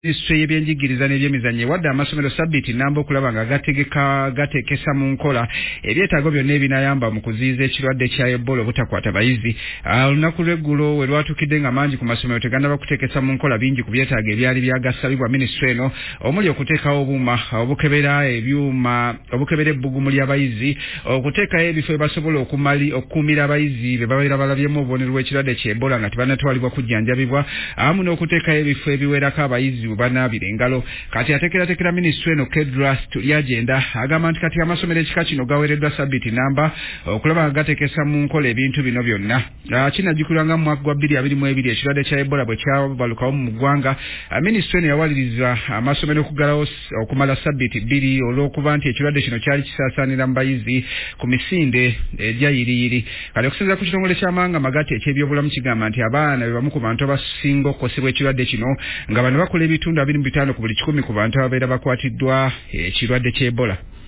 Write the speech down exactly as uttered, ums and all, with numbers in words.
Minisitule y'ebyenjigiriza n'ebyemizannyo wadde amasomero sabbiiti nnamba okulaba nga gategeka gateekesa mu nkola ebyetaago byonna ebinayamba mu kuziyiza ekirwadde kya Ebola obutakwata bayizi. Olunaku lw'eggulo we lwatukidde nga mangi ku masomero tegannaba kuteekesa mu nkola bingi ku byetaago ebyali byagasabibwa minisitule eno omuli okuteekawo obuuma obukebera ebyuma obukebera ebbugumu ly'abayizi, okuteekayo ebifo ebasobola okumali okukuumira abayizi be babeera balabyemu obubonero bw'ekirwadde kya Ebola nga tebannatwalibwa kujjanjabibwa, awamu n'okuteekayo ebifo ebiwerako abayizi banaabira engalo. Kati ateekerateekera minisitule eno Kedras tuli agenda agamba nti kati amasomero ekika kino gaweereddwa sabbiiti namba okulaba nga gateekesa mu nkola ebintu bino byonna. Kinajjukirwanga mu mwaka gwa bbiri abiri mu ebiri ekirwadde kya Ebola bwe kyabalukawo mu ggwanga, minisitule eno yawaliriza amasomero okuggalawo okumala sabbiiti bbiri olw'okuba nti ekirwadde kino kyali kisaasaanira mu bayizi ku misinde egya yiriyiri. Kati okusinziira ku kitongole ky'amawanga amagatte eky'ebyobulamu kigamba nti abaana be bamu ku bantu abasinga okukosebwa ekirwadde kino nga bano bakola ebitundu abiri mu bitaano ku buli kikumi ku bantu ababeera bakwatiddwa ekirwadde ky'Ebola.